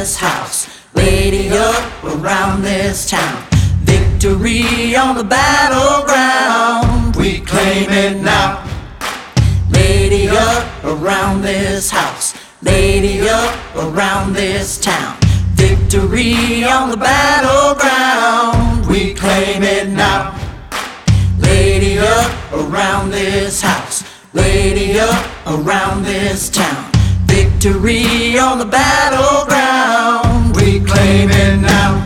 this house, lady up around this town. Victory on the battleground, we claim it now. Lady up around this house, lady up around this town. Victory on the battleground, we claim it now. Lady up around this house, lady up around this town. Victory on the battleground, we claim it now.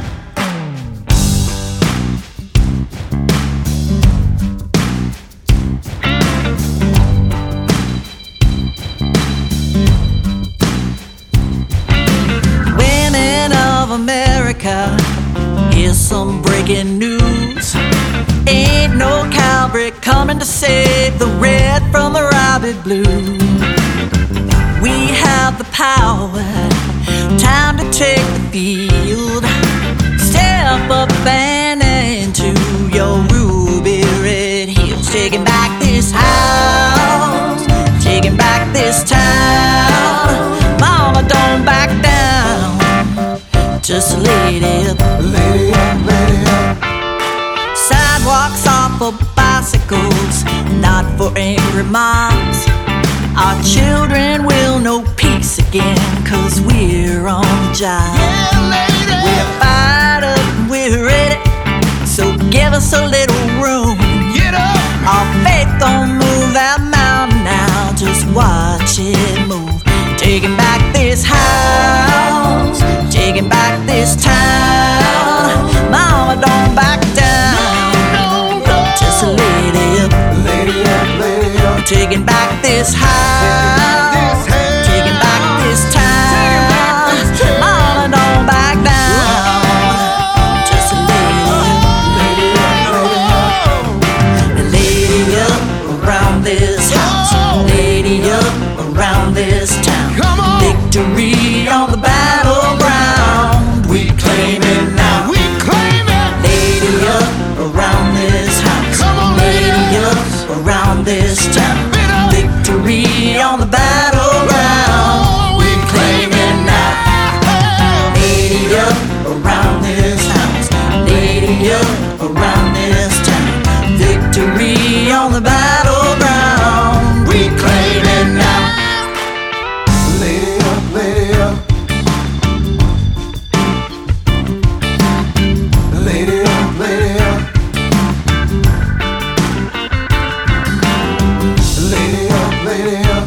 Women of America, here's some breaking news. Ain't no cavalry coming to save the red from the rabid blue. We have the power, time to take the field. Step up and into your ruby red heels. Taking back this house, taking back this town. Mama, don't back down, just a lady up, lady up, lady up. Sidewalks are for bicycles, not for angry moms. Our children will know peace again, 'cause we're on the job. Yeah, lady. We're fired up and we're ready, so give us a little room. Get up. Our faith don't move that mountain now, just watch it move. Taking back this house, taking back this town. Mama, don't back down, No, no. just a lady up, Lady up, lady up. taking back this house, taking back this town. Mama, don't back down, just a lady up, Lady up, lady up around this house, lady up around this town. Come on. Victory on the battleground, we claim it now. we claim it. Lady up around this house, Come on, lady up around this town. it up. Victory on the battleground, we claim it now. Lady up around this house, lady up around this town. Victory on the battleground, we claim it now. Lady up, lady up. Lady up, lady up. Lady up, lady up.